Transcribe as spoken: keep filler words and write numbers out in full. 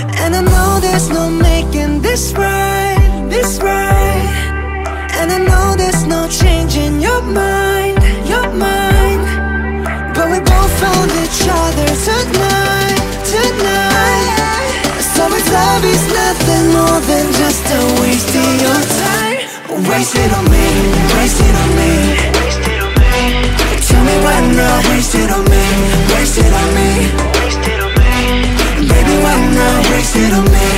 And I know there's no making this right, this right. And I know there's no changing your mind, your mind. But we both found each other tonight, tonight. So if love is nothing more than just a waste of your time, waste it on me, waste it on me. Tell me why not, waste it on me, waste it on me. Baby, why not, waste it on me.